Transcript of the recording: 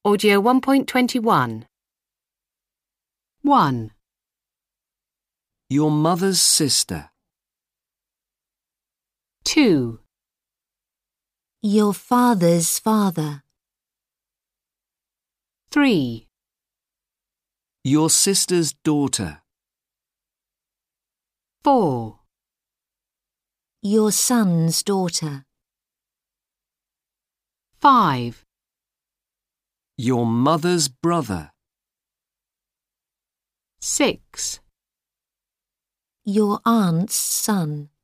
Audio 1.21. 1, Your mother's sister. 2, Your father's father. 3, Your sister's daughter. 4, Your son's daughter. 5, Your mother's brother. 6, Your aunt's son.